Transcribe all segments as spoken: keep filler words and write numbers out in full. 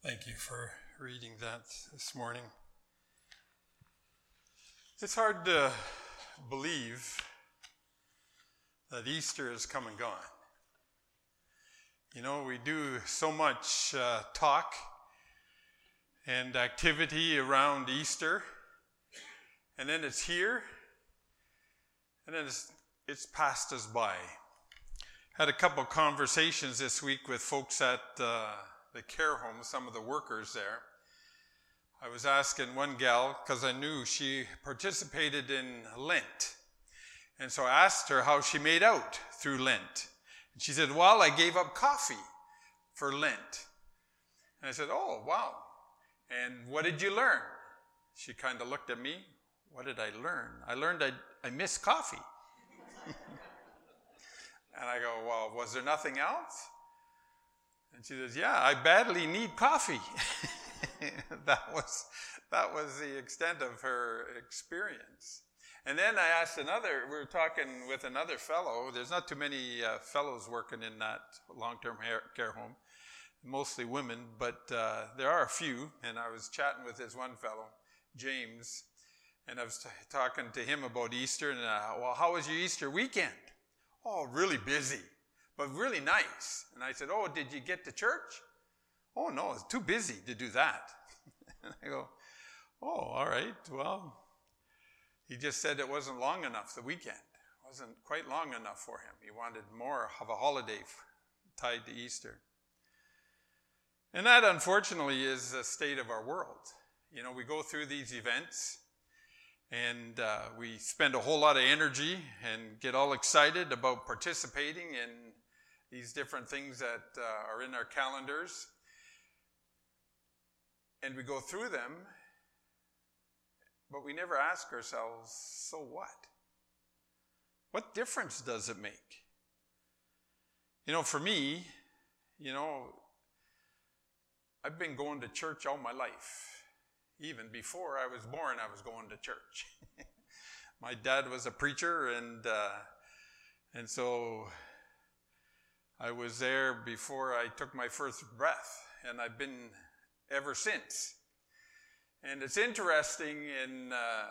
Thank you for reading that this morning. It's hard to believe that Easter has come and gone. You know, we do so much uh, talk and activity around Easter, and then it's here, and then it's, it's passed us by. Had a couple conversations this week with folks at uh, the care home, some of the workers there. I was asking one gal, because I knew she participated in Lent. And so I asked her how she made out through Lent. And she said, well, I gave up coffee for Lent. And I said, oh, wow. And what did you learn? She kind of looked at me. What did I learn? I learned I, I miss coffee. And I go, well, was there nothing else? And she says, yeah, I badly need coffee. that was that was the extent of her experience. And then I asked another, we were talking with another fellow. There's not too many uh, fellows working in that long-term care home, mostly women, but uh, there are a few. And I was chatting with this one fellow, James, and I was t- talking to him about Easter. And, uh, well, how was your Easter weekend? Oh, really busy, but really nice. And I said, oh, did you get to church? Oh, no, it's too busy to do that. And I go, oh, all right, well, he just said it wasn't long enough, the weekend. It wasn't quite long enough for him. He wanted more of a holiday tied to Easter. And that, unfortunately, is the state of our world. You know, we go through these events, and uh, we spend a whole lot of energy and get all excited about participating in these different things that uh, are in our calendars. And we go through them, but we never ask ourselves, so what? What difference does it make? You know, for me, you know, I've been going to church all my life. Even before I was born, I was going to church. My dad was a preacher, and uh, and so I was there before I took my first breath, and I've been ever since. And it's interesting in uh,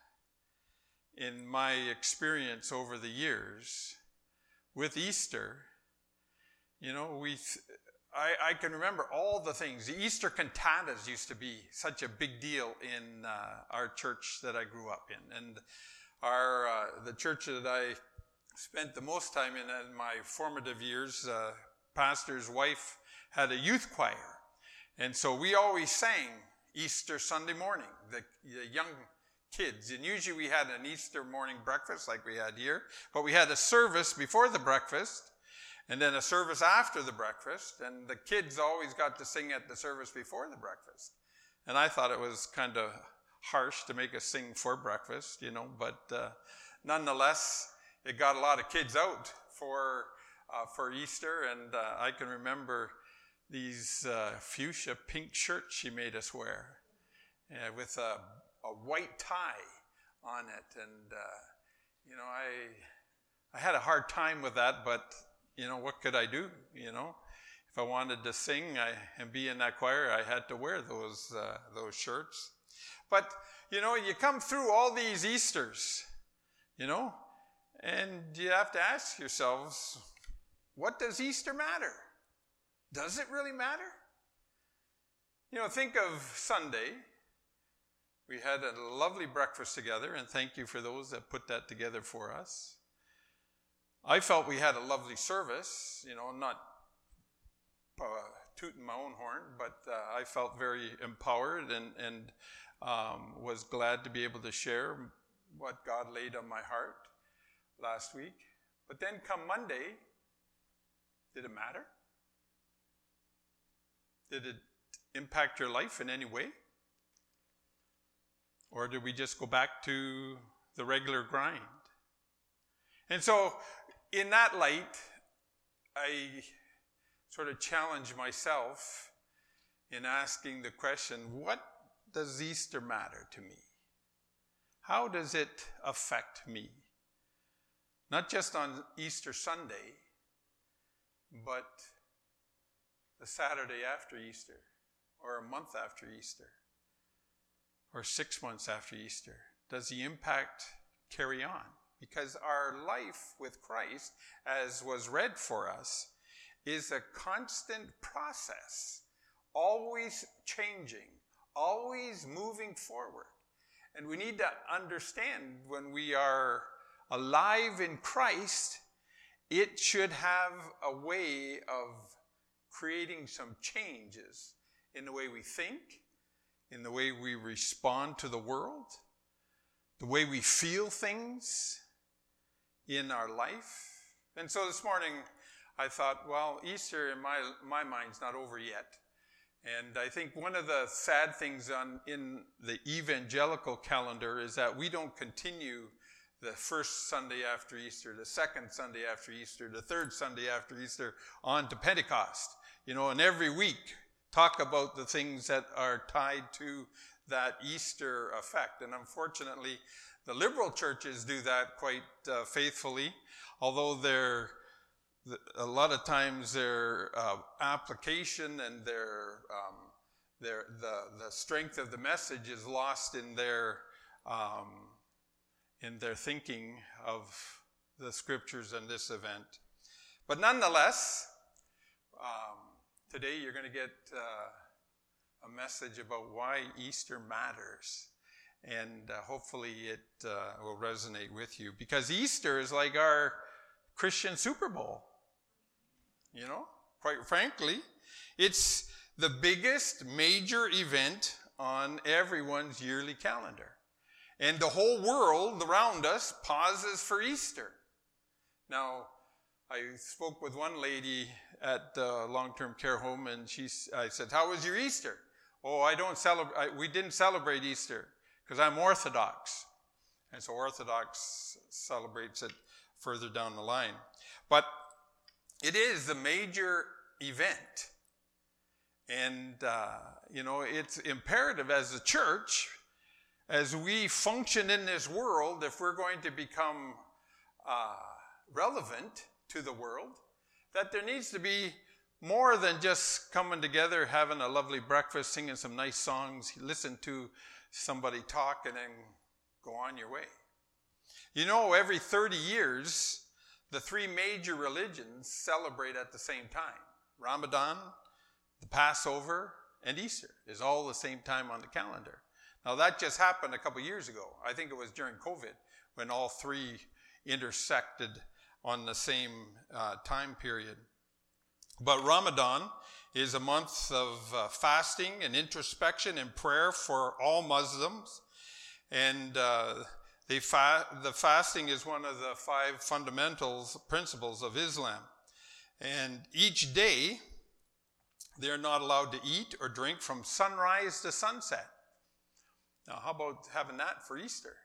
in my experience over the years with Easter. You know, we. Th- I, I can remember all the things. The Easter cantatas used to be such a big deal in uh, our church that I grew up in. And our uh, the church that I spent the most time in in my formative years, uh, pastor's wife had a youth choir. And so we always sang Easter Sunday morning, the, the young kids. And usually we had an Easter morning breakfast like we had here. But we had a service before the breakfast, and then a service after the breakfast, and the kids always got to sing at the service before the breakfast. And I thought it was kind of harsh to make us sing for breakfast, you know, but uh, nonetheless, it got a lot of kids out for uh, for Easter, and uh, I can remember these uh, fuchsia pink shirts she made us wear uh, with a, a white tie on it, and uh, you know, I I had a hard time with that, but you know, what could I do? You know, if I wanted to sing I, and be in that choir, I had to wear those uh, those shirts. But, you know, you come through all these Easters, you know, and you have to ask yourselves, what does Easter matter? Does it really matter? You know, think of Sunday. We had a lovely breakfast together, and thank you for those that put that together for us. I felt we had a lovely service, you know, not uh, tooting my own horn, but uh, I felt very empowered and, and um, was glad to be able to share what God laid on my heart last week. But then come Monday, did it matter? Did it impact your life in any way? Or did we just go back to the regular grind? And so, in that light, I sort of challenge myself in asking the question, what does Easter matter to me? How does it affect me? Not just on Easter Sunday, but the Saturday after Easter, or a month after Easter or six months after Easter? Does the impact carry on? Because our life with Christ, as was read for us, is a constant process, always changing, always moving forward. And we need to understand when we are alive in Christ, it should have a way of creating some changes in the way we think, in the way we respond to the world, the way we feel things in our life. And so this morning I thought, well, Easter in my my mind's not over yet. And I think one of the sad things on in the evangelical calendar is that we don't continue the first Sunday after Easter, the second Sunday after Easter, the third Sunday after Easter, on to Pentecost. You know, and every week talk about the things that are tied to that Easter effect. And unfortunately, the liberal churches do that quite uh, faithfully, although they're a lot of times their uh, application and their um, their the the strength of the message is lost in their um, in their thinking of the scriptures and this event. But nonetheless, um, today you're going to get uh, a message about why Easter matters, and uh, hopefully it uh, will resonate with you, because Easter is like our Christian Super Bowl. You know, quite frankly, it's the biggest major event on everyone's yearly calendar. And the whole world around us pauses for Easter. Now, I spoke with one lady at the long-term care home, and she, I said, "How was your Easter?" "Oh, I don't celebrate, we didn't celebrate Easter because I'm Orthodox." And so Orthodox celebrates it further down the line. But it is the major event. And, uh, you know, it's imperative as a church, as we function in this world, if we're going to become uh, relevant to the world, that there needs to be more than just coming together, having a lovely breakfast, singing some nice songs, listen to somebody talk, and then go on your way. You know, every thirty years, the three major religions celebrate at the same time. Ramadan, the Passover, and Easter is all the same time on the calendar. Now that just happened a couple years ago. I think it was during COVID when all three intersected on the same uh, time period. But Ramadan is a month of uh, fasting and introspection and prayer for all Muslims. And uh, They fa- the fasting is one of the five fundamentals, principles of Islam. And each day, they're not allowed to eat or drink from sunrise to sunset. Now, how about having that for Easter?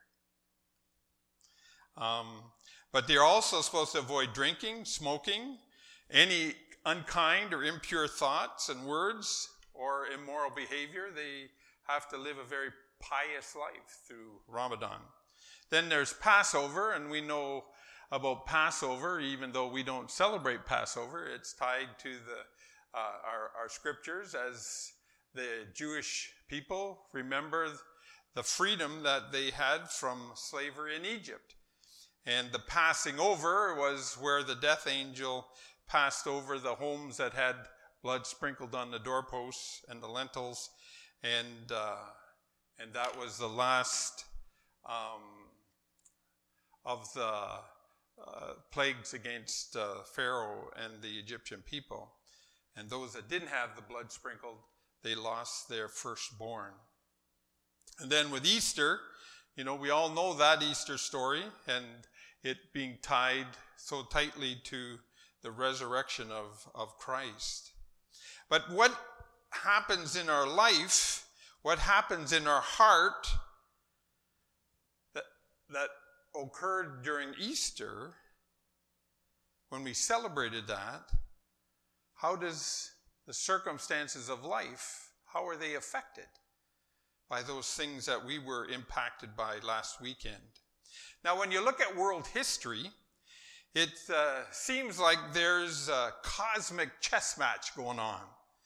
Um, but they're also supposed to avoid drinking, smoking, any unkind or impure thoughts and words, or immoral behavior. They have to live a very pious life through Ramadan. Then there's Passover, and we know about Passover, even though we don't celebrate Passover. It's tied to the uh, our, our scriptures as the Jewish people remember the freedom that they had from slavery in Egypt. And the passing over was where the death angel passed over the homes that had blood sprinkled on the doorposts and the lintels, and uh, and that was the last um, of the uh, plagues against uh, Pharaoh and the Egyptian people. And those that didn't have the blood sprinkled, they lost their firstborn. And then with Easter, you know, we all know that Easter story, and it being tied so tightly to the resurrection of, of Christ. But what happens in our life, what happens in our heart that, that occurred during Easter, when we celebrated that, how does the circumstances of life, how are they affected by those things that we were impacted by last weekend? Now, when you look at world history, it uh, seems like there's a cosmic chess match going on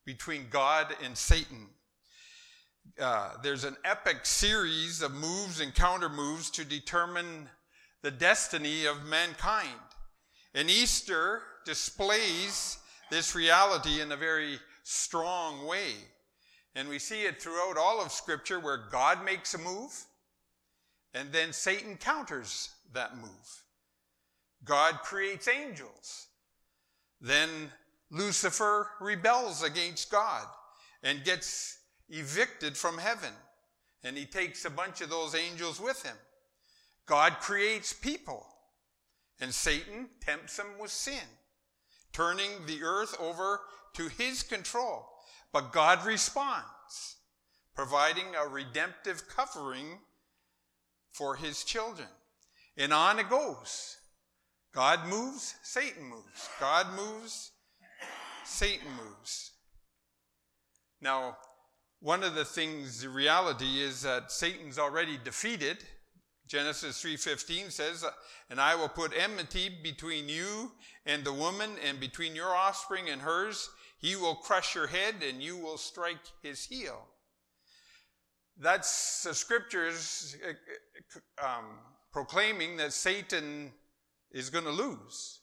between God and Satan. Uh, there's an epic series of moves and counter moves to determine the destiny of mankind. And Easter displays this reality in a very strong way. And we see it throughout all of Scripture where God makes a move and then Satan counters that move. God creates angels. Then Lucifer rebels against God and gets evicted from heaven. And he takes a bunch of those angels with him. God creates people. And Satan tempts them with sin, turning the earth over to his control. But God responds, providing a redemptive covering for his children. And on it goes. God moves, Satan moves. God moves, Satan moves. Now, one of the things, the reality is that Satan's already defeated. Genesis three fifteen says, "And I will put enmity between you and the woman, and between your offspring and hers. He will crush your head, and you will strike his heel." That's the scriptures um, proclaiming that Satan is going to lose.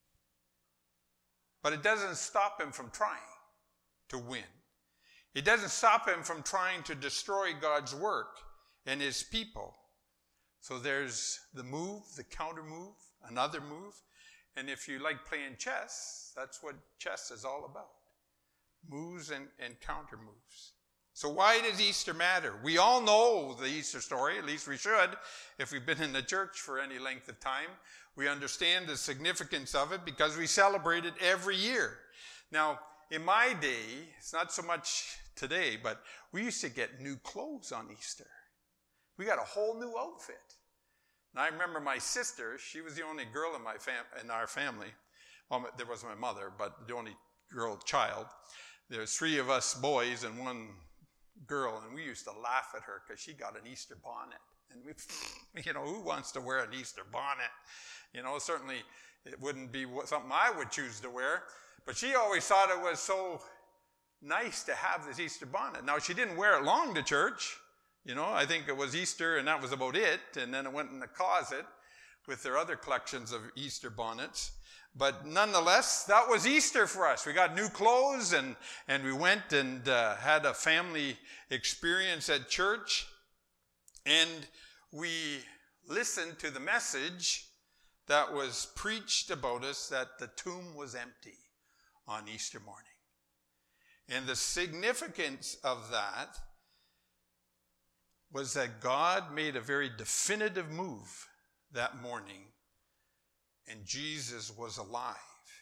But it doesn't stop him from trying to win. It doesn't stop him from trying to destroy God's work and his people. So there's the move, the counter move, another move. And if you like playing chess, that's what chess is all about. Moves and, and counter moves. So why does Easter matter? We all know the Easter story, at least we should, if we've been in the church for any length of time. We understand the significance of it because we celebrate it every year. Now, in my day, it's not so much today, but we used to get new clothes on Easter. We got a whole new outfit. And I remember my sister, she was the only girl in my fam- in our family. Well, there was my mother, but the only girl child. There's three of us boys and one girl, and we used to laugh at her because she got an Easter bonnet. And we, you know, who wants to wear an Easter bonnet? You know, certainly it wouldn't be something I would choose to wear. But she always thought it was so nice to have this Easter bonnet. Now, she didn't wear it long to church. You know, I think it was Easter and that was about it. And then it went in the closet with their other collections of Easter bonnets. But nonetheless, that was Easter for us. We got new clothes and, and we went and uh, had a family experience at church. And we listened to the message that was preached about us that the tomb was empty on Easter morning. And the significance of that was that God made a very definitive move that morning, and Jesus was alive.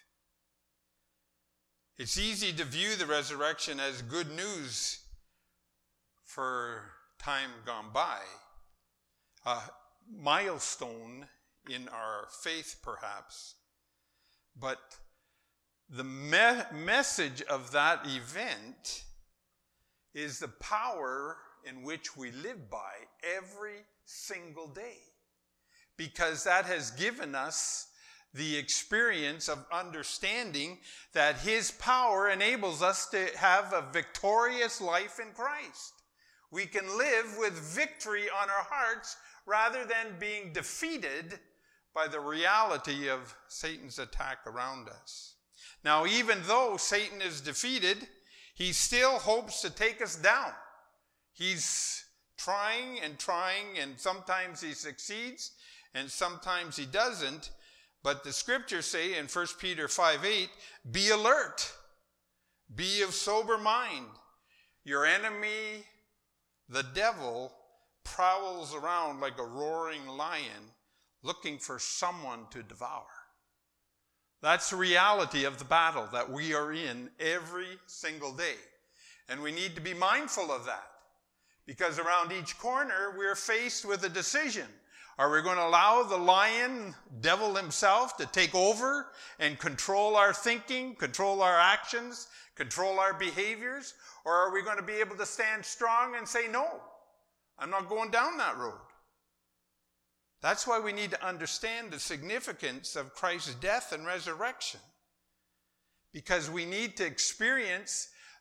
It's easy to view the resurrection as good news for time gone by, a milestone in our faith perhaps, but the me- message of that event is the power in which we live by every single day, because that has given us the experience of understanding that his power enables us to have a victorious life in Christ. We can live with victory on our hearts rather than being defeated by the reality of Satan's attack around us. Now, even though Satan is defeated, he still hopes to take us down. He's trying and trying, and sometimes he succeeds, and sometimes he doesn't. But the scriptures say in First Peter five eight, be alert, be of sober mind. Your enemy, the devil, prowls around like a roaring lion, looking for someone to devour. That's the reality of the battle that we are in every single day. And we need to be mindful of that. Because around each corner, we're faced with a decision. Are we going to allow the lion, devil himself, to take over and control our thinking, control our actions, control our behaviors? Or are we going to be able to stand strong and say, no, I'm not going down that road? That's why we need to understand the significance of Christ's death and resurrection. Because we need to experience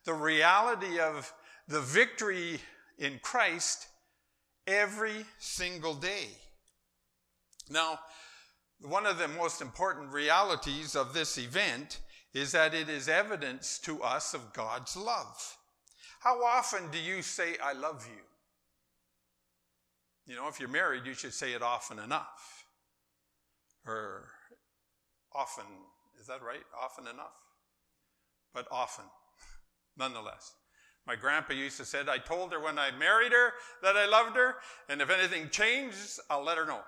the reality of the victory in Christ every single day. Now, one of the most important realities of this event is that it is evidence to us of God's love. How often do you say, I love you? You know, if you're married, you should say it often enough. Or often, is that right? Often enough? But often, nonetheless. My grandpa used to say, I told her when I married her that I loved her, and if anything changes, I'll let her know.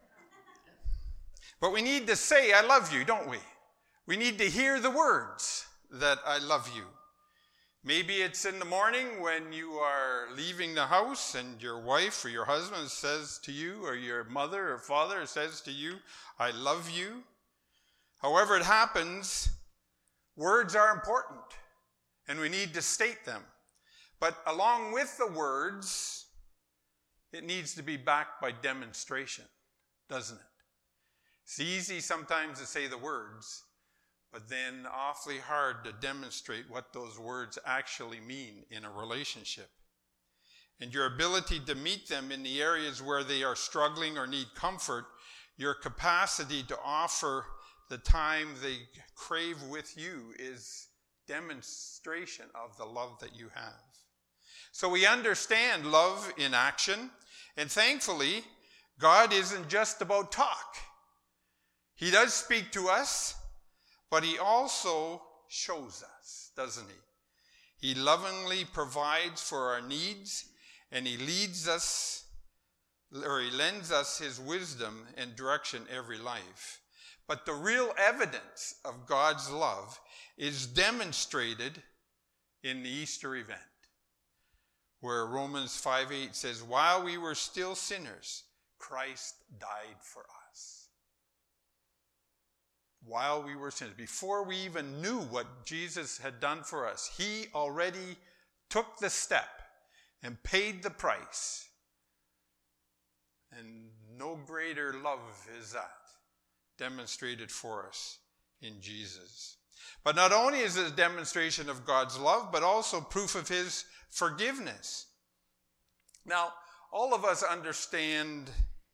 But we need to say, I love you, don't we? We need to hear the words that I love you. Maybe it's in the morning when you are leaving the house and your wife or your husband says to you, or your mother or father says to you, I love you. However it happens, words are important and we need to state them. But along with the words, it needs to be backed by demonstration, doesn't it? It's easy sometimes to say the words, but then awfully hard to demonstrate what those words actually mean in a relationship. And your ability to meet them in the areas where they are struggling or need comfort, your capacity to offer the time they crave with you is demonstration of the love that you have. So we understand love in action, and thankfully, God isn't just about talk. He does speak to us, but he also shows us, doesn't he? He lovingly provides for our needs, and he leads us, or he lends us his wisdom and direction every life. But the real evidence of God's love is demonstrated in the Easter event, where Romans five eight says, while we were still sinners, Christ died for us. While we were sinners, before we even knew what Jesus had done for us, he already took the step and paid the price. And no greater love is that demonstrated for us in Jesus. But not only is it a demonstration of God's love, but also proof of his forgiveness. Now, all of us understand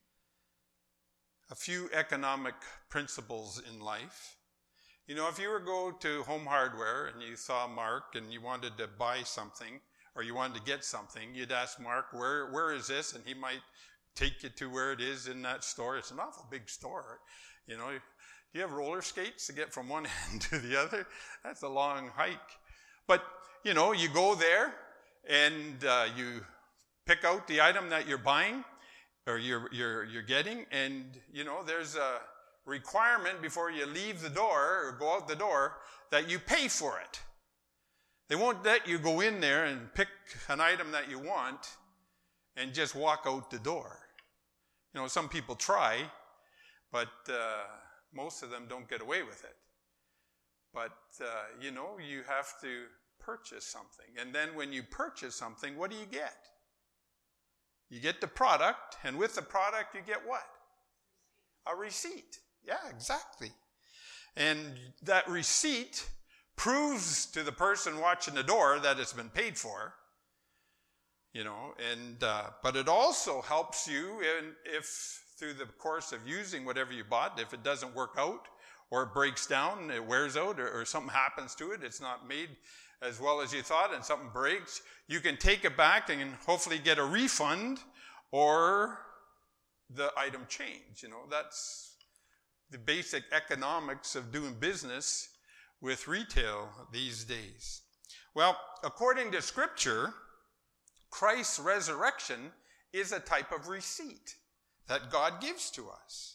a few economic principles in life. You know, if you were to go to Home Hardware and you saw Mark and you wanted to buy something or you wanted to get something, you'd ask Mark, where where is this? And he might take you to where it is in that store. It's an awful big store. You know, do you have roller skates to get from one end to the other? That's a long hike. But, you know, you go there and uh, you pick out the item that you're buying or you're, you're, you're getting, and, you know, there's a requirement before you leave the door or go out the door that you pay for it. They won't let you go in there and pick an item that you want and just walk out the door. You know, some people try, but uh, most of them don't get away with it. But, uh, you know, you have to purchase something. And then when you purchase something, what do you get? You get the product, and with the product, you get what? A receipt. Yeah, exactly. And that receipt proves to the person watching the door that it's been paid for. You know, and uh, but it also helps you in, if through the course of using whatever you bought, if it doesn't work out or it breaks down, it wears out, or, or something happens to it, it's not made as well as you thought, and something breaks, you can take it back and hopefully get a refund or the item change. You know, that's the basic economics of doing business with retail these days. Well, according to Scripture, Christ's resurrection is a type of receipt that God gives to us.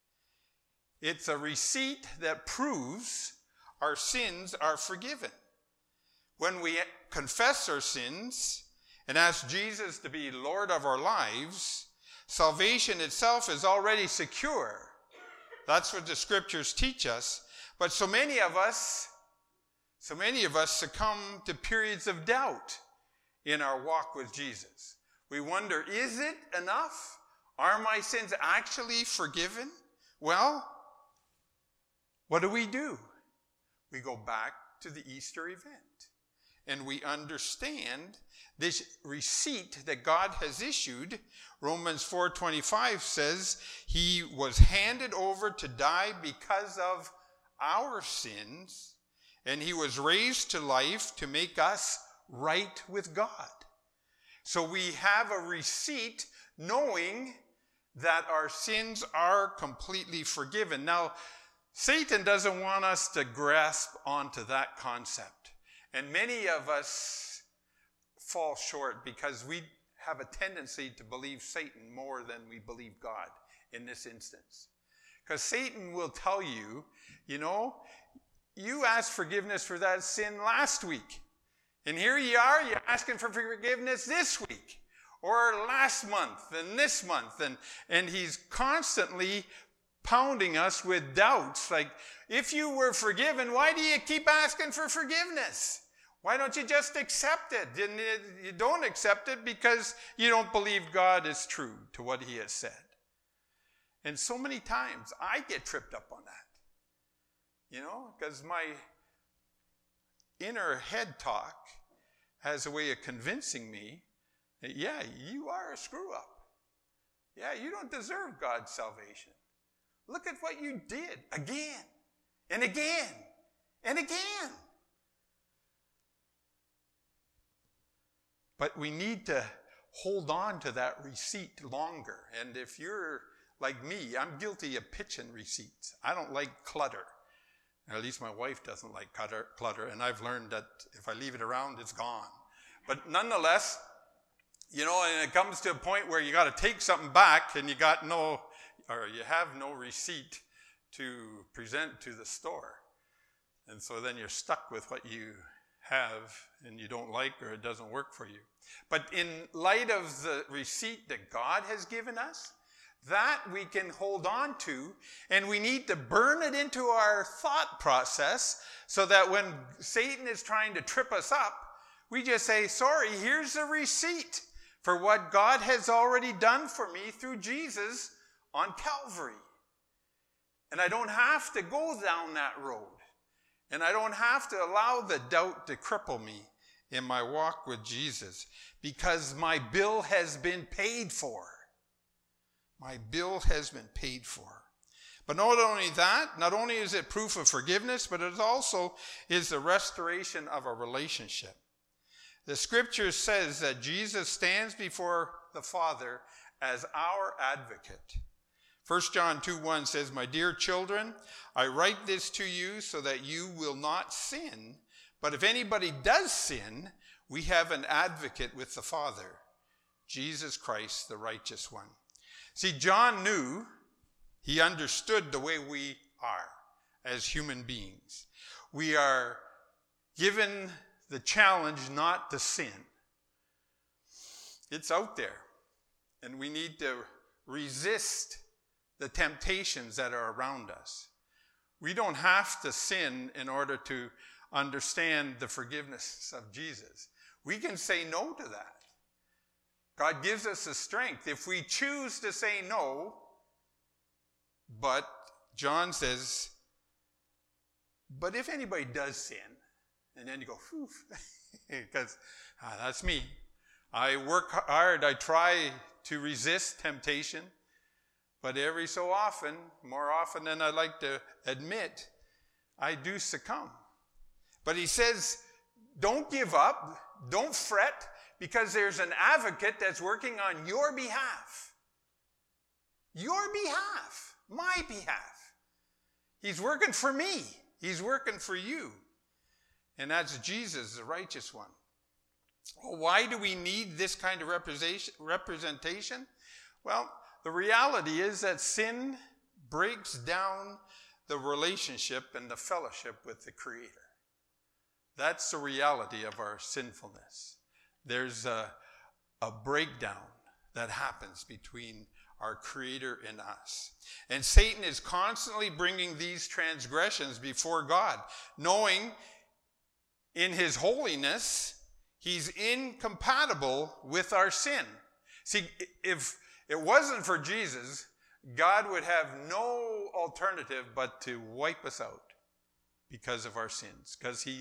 It's a receipt that proves our sins are forgiven. When we confess our sins and ask Jesus to be Lord of our lives, salvation itself is already secure. That's what the Scriptures teach us. But so many of us, so many of us succumb to periods of doubt in our walk with Jesus. We wonder, is it enough? Are my sins actually forgiven? Well, what do we do? We go back to the Easter event. and we understand this receipt that God has issued. Romans four twenty-five says he was handed over to die because of our sins, and he was raised to life to make us right with God. So we have a receipt knowing that our sins are completely forgiven. Now, Satan doesn't want us to grasp onto that concept. And many of us fall short because we have a tendency to believe Satan more than we believe God in this instance. Because Satan will tell you, you know, you asked forgiveness for that sin last week. And here you are, you're asking for forgiveness this week. Or last month and this month. And, and he's constantly pounding us with doubts. Like, if you were forgiven, why do you keep asking for forgiveness? Why don't you just accept it? And you don't accept it because you don't believe God is true to what he has said. And so many times I get tripped up on that. You know, because my inner head talk has a way of convincing me that, yeah, you are a screw up. Yeah, you don't deserve God's salvation. Look at what you did again and again and again. But we need to hold on to that receipt longer. And if you're like me, I'm guilty of pitching receipts. I don't like clutter. Or at least my wife doesn't like clutter, clutter, and I've learned that if I leave it around, it's gone. But nonetheless, you know, and it comes to a point where you got to take something back and you got no, or you have no receipt to present to the store. And so then you're stuck with what you have and you don't like, or it doesn't work for you. But in light of the receipt that God has given us, that we can hold on to, and we need to burn it into our thought process so that when Satan is trying to trip us up, we just say, sorry, here's the receipt for what God has already done for me through Jesus on Calvary. And I don't have to go down that road. And I don't have to allow the doubt to cripple me in my walk with Jesus, because my bill has been paid for. My bill has been paid for. But not only that, not only is it proof of forgiveness, but it also is the restoration of a relationship. The scripture says that Jesus stands before the Father as our advocate. First John two one says, my dear children, I write this to you so that you will not sin. But if anybody does sin, we have an advocate with the Father, Jesus Christ, the righteous one. See, John knew, he understood the way we are as human beings. We are given the challenge not to sin. It's out there. And we need to resist the temptations that are around us. We don't have to sin in order to understand the forgiveness of Jesus. We can say no to that. God gives us the strength. If we choose to say no, but John says, but if anybody does sin, and then you go, whew, because ah, that's me. I work hard, I try to resist temptation, but every so often, more often than I like to admit, I do succumb. But he says, don't give up, don't fret, because there's an advocate that's working on your behalf. Your behalf, my behalf. He's working for me. He's working for you. And that's Jesus, the righteous one. Well, why do we need this kind of representation? Well, the reality is that sin breaks down the relationship and the fellowship with the Creator. That's the reality of our sinfulness. There's a, a breakdown that happens between our Creator and us. And Satan is constantly bringing these transgressions before God, knowing in his holiness, he's incompatible with our sin. See, if it wasn't for Jesus, God would have no alternative but to wipe us out because of our sins, because he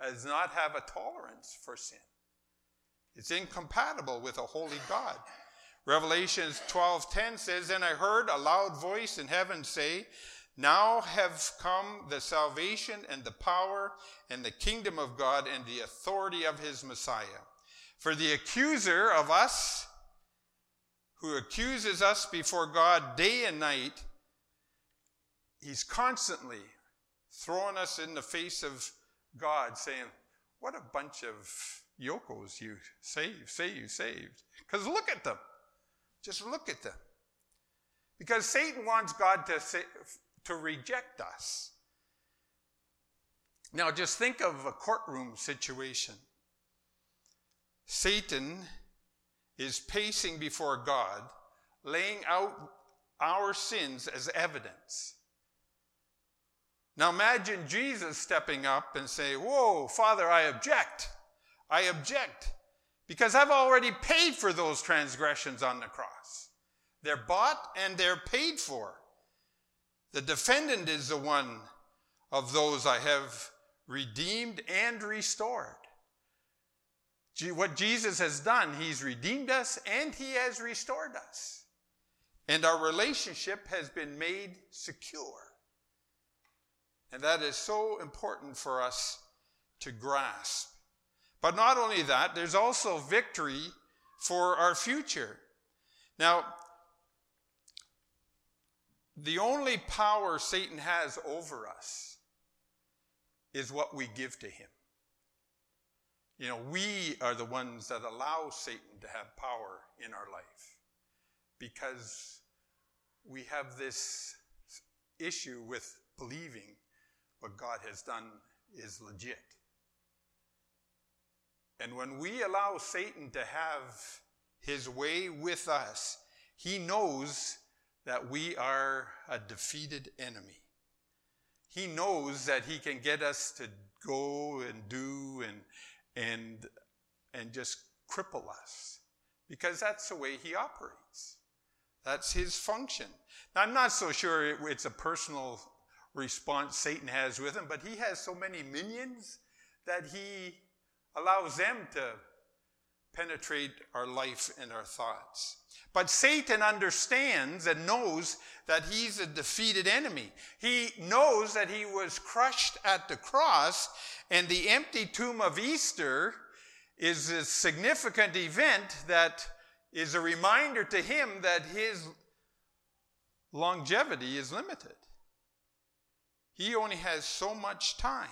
does not have a tolerance for sin. It's incompatible with a holy God. Revelation twelve ten says, "And I heard a loud voice in heaven say, now have come the salvation and the power and the kingdom of God and the authority of his Messiah. For the accuser of us, who accuses us before God day and night, he's constantly throwing us in the face of God, saying, what a bunch of yokos you saved, say you saved. Because look at them. Just look at them. Because Satan wants God to say, to reject us. Now just think of a courtroom situation. Satan is pacing before God, laying out our sins as evidence. Now imagine Jesus stepping up and saying, whoa, Father, I object. I object. Because I've already paid for those transgressions on the cross. They're bought and they're paid for. The defendant is the one of those I have redeemed and restored. What Jesus has done, he's redeemed us and he has restored us. And our relationship has been made secure. And that is so important for us to grasp. But not only that, there's also victory for our future. Now, the only power Satan has over us is what we give to him. You know, we are the ones that allow Satan to have power in our life because we have this issue with believing what God has done is legit. And when we allow Satan to have his way with us, he knows that we are a defeated enemy. He knows that he can get us to go and do and and and just cripple us because that's the way he operates. That's his function. Now, I'm not so sure it, it's a personal response Satan has with him, but he has so many minions that he allows them to penetrate our life and our thoughts. But Satan understands and knows that he's a defeated enemy. He knows that he was crushed at the cross, and the empty tomb of Easter is a significant event that is a reminder to him that his longevity is limited. He only has so much time.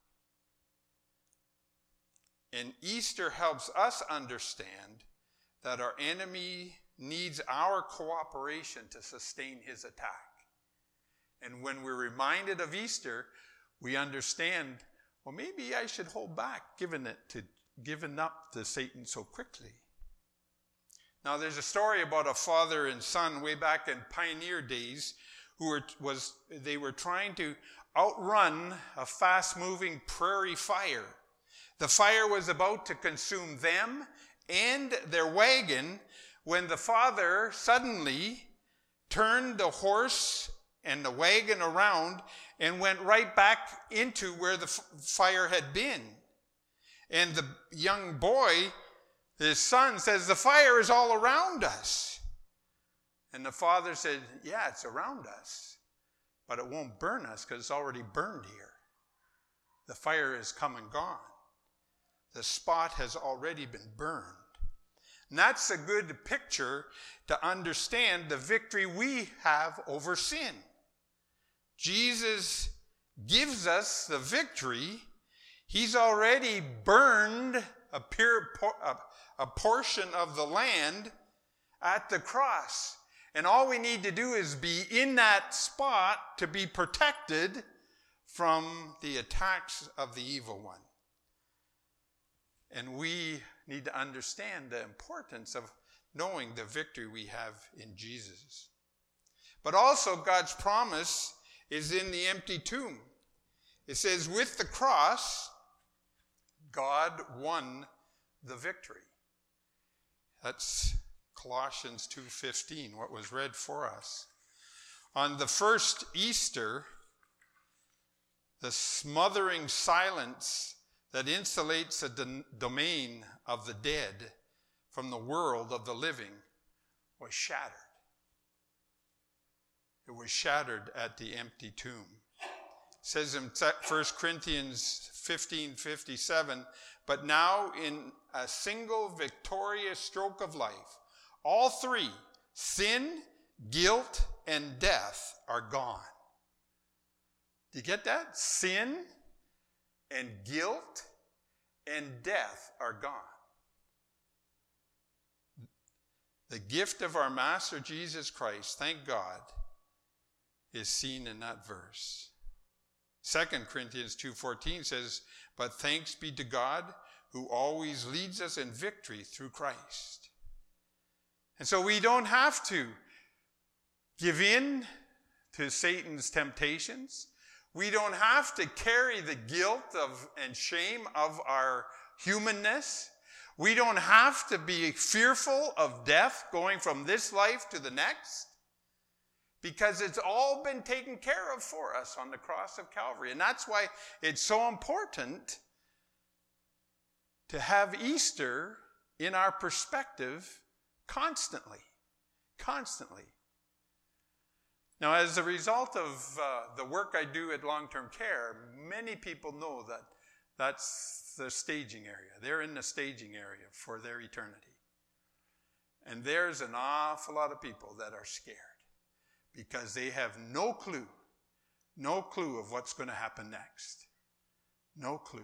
And Easter helps us understand that our enemy needs our cooperation to sustain his attack. And when we're reminded of Easter, we understand, well, maybe I should hold back giving it to giving up to Satan so quickly. Now, there's a story about a father and son way back in pioneer days who were was they were trying to outrun a fast-moving prairie fire. The fire was about to consume them and their wagon when the father suddenly turned the horse and the wagon around and went right back into where the f- fire had been. And the young boy, his son, says, the fire is all around us. And the father said, yeah, it's around us, but it won't burn us because it's already burned here. The fire is come and gone. The spot has already been burned. And that's a good picture to understand the victory we have over sin. Jesus gives us the victory. He's already burned a, pure, a, a portion of the land at the cross. And all we need to do is be in that spot to be protected from the attacks of the evil one. And we need to understand the importance of knowing the victory we have in Jesus. But also God's promise is in the empty tomb. It says, with the cross, God won the victory. That's Colossians two fifteen, what was read for us. On the first Easter, the smothering silence that insulates the d- domain of the dead from the world of the living was shattered. It was shattered at the empty tomb. It says in First Corinthians fifteen fifty-seven, but now in a single victorious stroke of life, all three, sin, guilt, and death, are gone. Do you get that? Sin and guilt and death are gone. The gift of our Master Jesus Christ, thank God, is seen in that verse. Second Corinthians two fourteen says, but thanks be to God who always leads us in victory through Christ. And so we don't have to give in to Satan's temptations. We don't have to carry the guilt of and shame of our humanness. We don't have to be fearful of death going from this life to the next, because it's all been taken care of for us on the cross of Calvary. And that's why it's so important to have Easter in our perspective constantly, constantly. Now, as a result of uh, the work I do at long-term care, many people know that that's the staging area. They're in the staging area for their eternity. And there's an awful lot of people that are scared because they have no clue, no clue of what's going to happen next. No clue.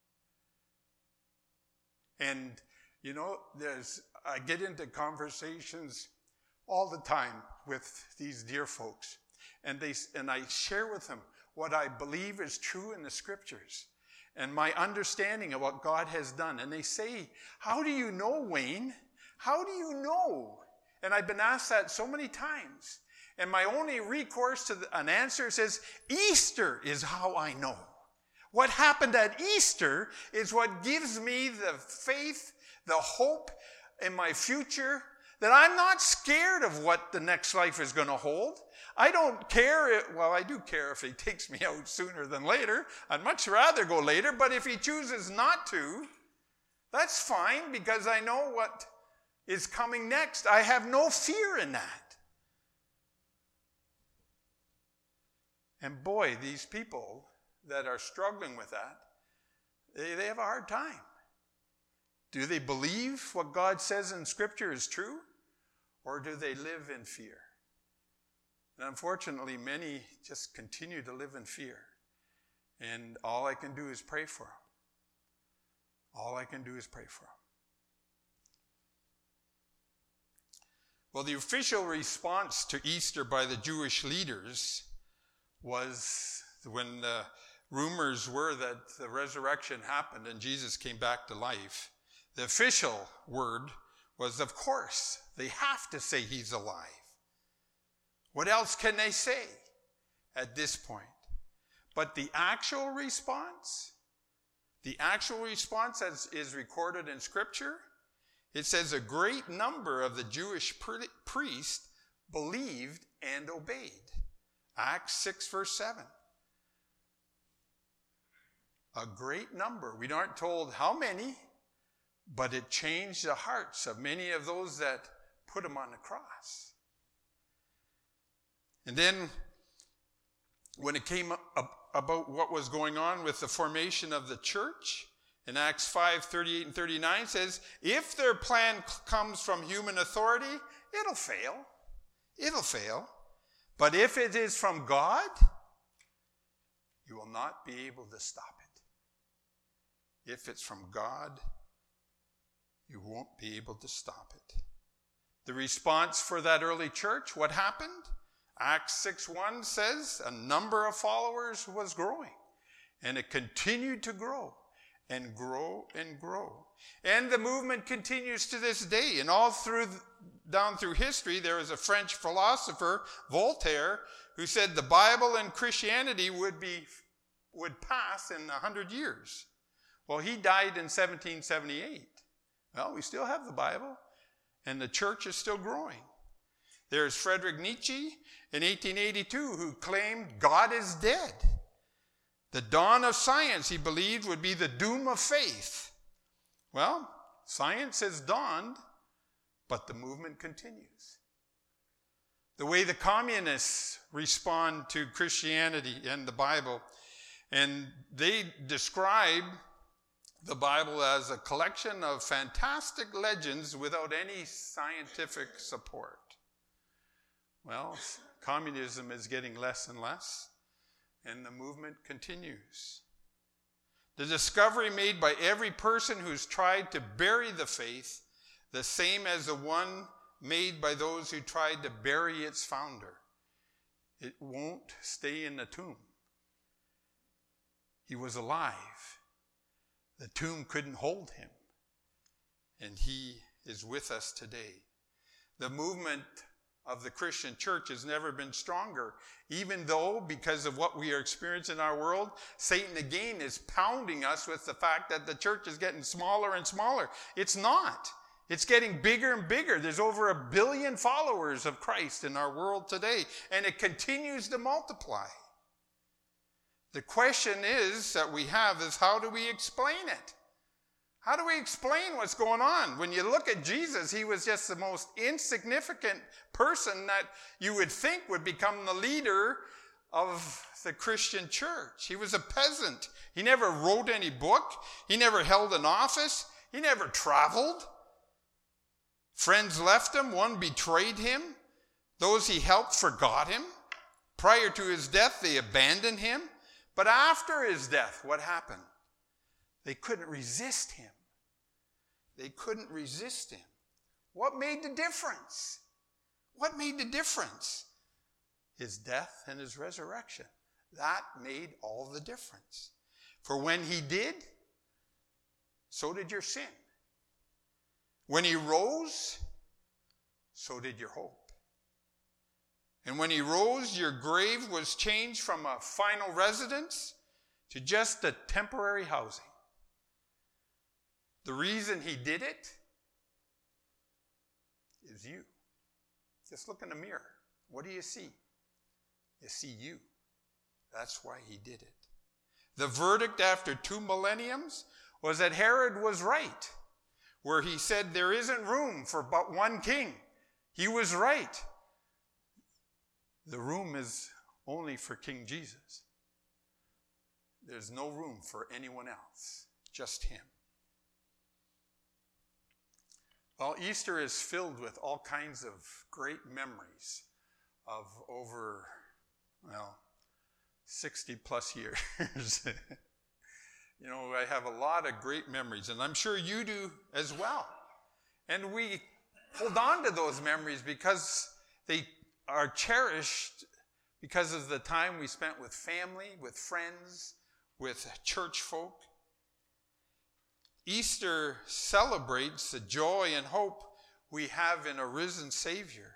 And, you know, there's I get into conversations all the time with these dear folks, and they and I share with them what I believe is true in the scriptures and my understanding of what God has done. And they say, how do you know, Wayne? How do you know? And I've been asked that so many times. And my only recourse to the, an answer says, Easter is how I know. What happened at Easter is what gives me the faith, the hope in my future, that I'm not scared of what the next life is going to hold. I don't care, if, well, I do care if he takes me out sooner than later. I'd much rather go later, but if he chooses not to, that's fine, because I know what is coming next. I have no fear in that. And boy, these people that are struggling with that, they, they have a hard time. Do they believe what God says in Scripture is true? Or do they live in fear? And unfortunately, many just continue to live in fear. And all I can do is pray for them. All I can do is pray for them. Well, the official response to Easter by the Jewish leaders was when the rumors were that the resurrection happened and Jesus came back to life. The official word was, of course, they have to say he's alive. What else can they say at this point? But the actual response, the actual response as is recorded in Scripture, it says a great number of the Jewish priests believed and obeyed. Acts six verse seven. A great number. We aren't told how many, but it changed the hearts of many of those that put him on the cross. And then when it came up about what was going on with the formation of the church, in Acts five thirty-eight and thirty-nine says, if their plan comes from human authority, it'll fail. It'll fail. But if it is from God, you will not be able to stop it. If it's from God, you won't be able to stop it. The response for that early church, what happened? Acts six one says a number of followers was growing, and it continued to grow and grow and grow. And the movement continues to this day. And all through, down through history, there was a French philosopher, Voltaire, who said the Bible and Christianity would be, would pass in a hundred years. Well, he died in seventeen seventy-eight. Well, we still have the Bible, and the church is still growing. There's Friedrich Nietzsche in eighteen eighty-two who claimed God is dead. The dawn of science, he believed, would be the doom of faith. Well, science has dawned, but the movement continues. The way the communists respond to Christianity and the Bible, and they describe the Bible as a collection of fantastic legends without any scientific support. Well, communism is getting less and less, and the movement continues. The discovery made by every person who's tried to bury the faith, the same as the one made by those who tried to bury its founder. It won't stay in the tomb. He was alive. The tomb couldn't hold him. And he is with us today. The movement of the Christian church has never been stronger, even though, because of what we are experiencing in our world, Satan again is pounding us with the fact that the church is getting smaller and smaller. It's not. It's getting bigger and bigger. There's over a billion followers of Christ in our world today, and it continues to multiply. The question is that we have is, how do we explain it? How do we explain what's going on? When you look at Jesus, he was just the most insignificant person that you would think would become the leader of the Christian church. He was a peasant. He never wrote any book. He never held an office. He never traveled. Friends left him. One betrayed him. Those he helped forgot him. Prior to his death, they abandoned him. But after his death, what happened? They couldn't resist him. They couldn't resist him. What made the difference? What made the difference? His death and his resurrection. That made all the difference. For when he did, so did your sin. When he rose, so did your hope. And when he rose, your grave was changed from a final residence to just a temporary housing. The reason he did it is you. Just look in the mirror. What do you see? You see you. That's why he did it. The verdict after two millenniums was that Herod was right, where he said there isn't room for but one king. He was right. The room is only for King Jesus. There's no room for anyone else, just him. Well, Easter is filled with all kinds of great memories of over, well, sixty plus years. You know, I have a lot of great memories, and I'm sure you do as well. And we hold on to those memories because they are cherished because of the time we spent with family, with friends, with church folk. Easter celebrates the joy and hope we have in a risen Savior.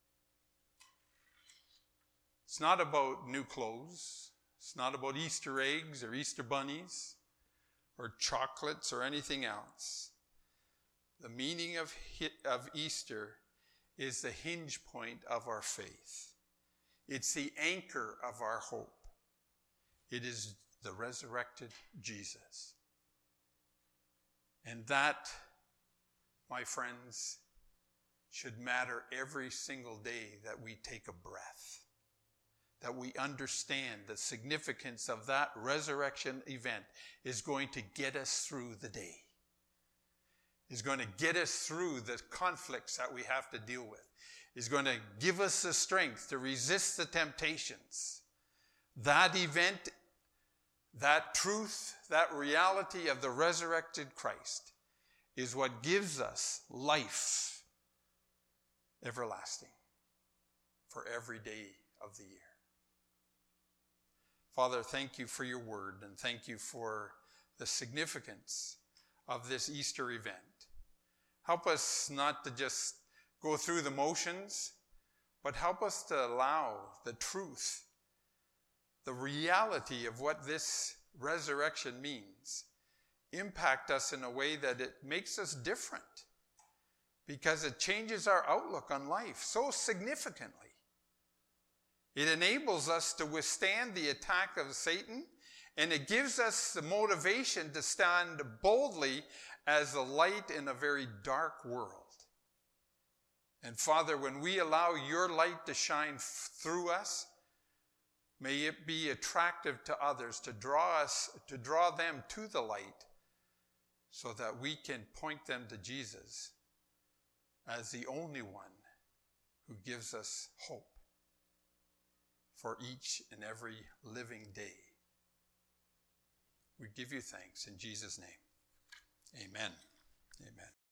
It's not about new clothes. It's not about Easter eggs or Easter bunnies or chocolates or anything else. The meaning of, of Easter is the hinge point of our faith. It's the anchor of our hope. It is the resurrected Jesus. And that, my friends, should matter every single day that we take a breath. That we understand the significance of that resurrection event is going to get us through the day. Is going to get us through the conflicts that we have to deal with. Is going to give us the strength to resist the temptations. That event, that truth, that reality of the resurrected Christ is what gives us life everlasting for every day of the year. Father, thank you for your word, and thank you for the significance of this Easter event. Help us not to just go through the motions, but help us to allow the truth, the reality of what this resurrection means, impact us in a way that it makes us different, because it changes our outlook on life so significantly. It enables us to withstand the attack of Satan And it gives us the motivation to stand boldly as a light in a very dark world. And Father, when we allow your light to shine through us, may it be attractive to others, to draw us, to draw them to the light, so that we can point them to Jesus as the only one who gives us hope for each and every living day. We give you thanks in Jesus' name. Amen. Amen.